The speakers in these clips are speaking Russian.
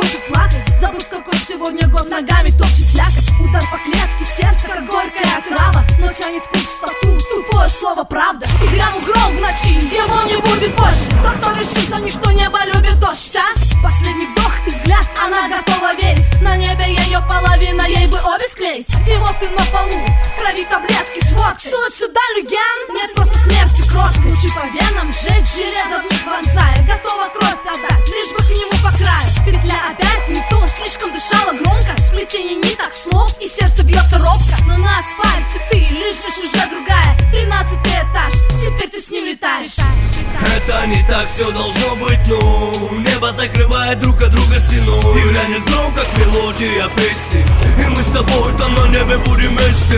хочет плакать, забыв, какой сегодня год, ногами топчет слякоть. Удар по клетке, сердце, как горькая трава, но тянет пустоту, тупое слово правда. И грянул гром в ночи, его не будет больше. Тот, кто решил за ничто небо любит дождь, а? Последний вдох и взгляд, она готова верить. На небе ее половина, ей бы обе склеить. И вот ты на полу, в крови таблетки с водкой. Суицидальный ген? Нет, просто смерти кроткой. Лучи по венам сжечь, железо в них вонзая. Готова кровь отдать, лишь бы к нему по краю. Петля опять не то, слишком дышала громко. Сплетение ниток, слов, и сердце бьется робко. Но на асфальте ты лежишь уже другая. 13-й этаж, теперь ты с ним летаешь. Это не так все должно быть, ну небо закрывает друг от друга стену. И грянет гром, как мелодия песни, и мы с тобой там на небе будем вместе.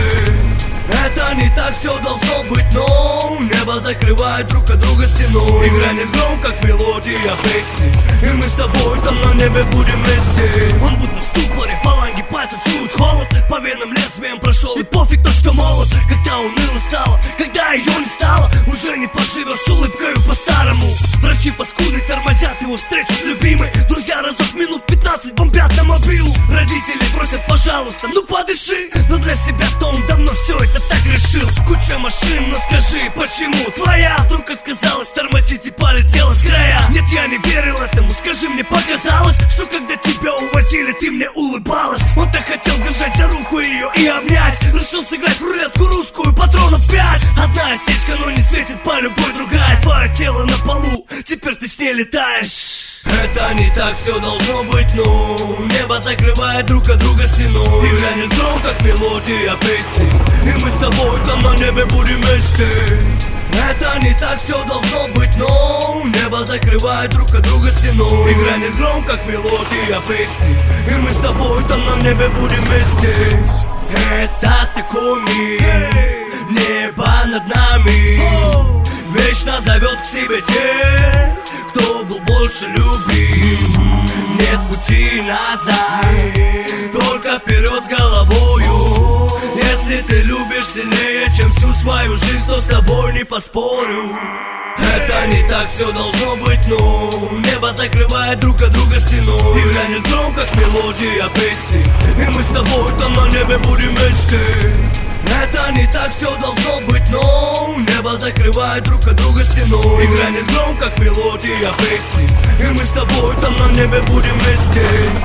Это не так все должно быть, но небо закрывает друг от друга стену. И грянет гром, как мелодия песни, и мы с тобой там на небе будем вместе. Он будто в ступоре, фаланги пальцев чуют холод, по венам лезвием прошел, и пофиг то, что молод. Когда уныло стало, когда ее не стало, уже не поживешь с улыбкою по-старому. Врачи паскуды тормозят его встречу с любимой. Друзья разок минут 15 бомбят на мобилу. Родители просят, пожалуйста, ну подыши. Но для себя-то он давно все это так решил. Куча машин, но скажи, почему твоя вдруг отказалась тормозить и полетела с края? Нет, я не верил этому, скажи, мне показалось, что когда тебя увозили, ты мне улыбалась. Он так хотел держать за руку ее и обнять, решил сыграть в рулетку русскую, патронов 5. Одна осечка, но не светит по любой другая. Твое тело на полу, теперь ты с ней летаешь. Это не так все должно быть, ну небо закрывает друг от друга стену. И грянет гром, как мелодия песни, и мы с тобой там на небе будем вместе. Это не так все должно быть, но небо закрывает друг от друга стену. И грянет гром, как мелодия песни, и мы с тобой там на небе будем вместе. Это такой мир, небо над нами вечно зовет к себе тех, кто был больше любим. Нет пути назад, только вперед с головою. Если ты любишь сильнее, чем всю свою жизнь, то с тобой не поспорю. Это не так все должно быть, ну небо закрывает друг от друга стену. И грянет гром, как мелодия песни, и мы с тобой там на небе будем вместе. Это не так все должно быть, но небо закрывает друг от друга стену. И грянет гром, как мелодия песни, и мы с тобой там на небе будем вместе.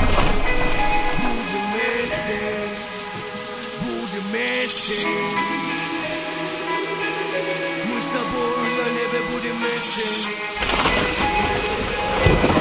Будем вместе, будем вместе. Мы с тобой на небе будем вместе.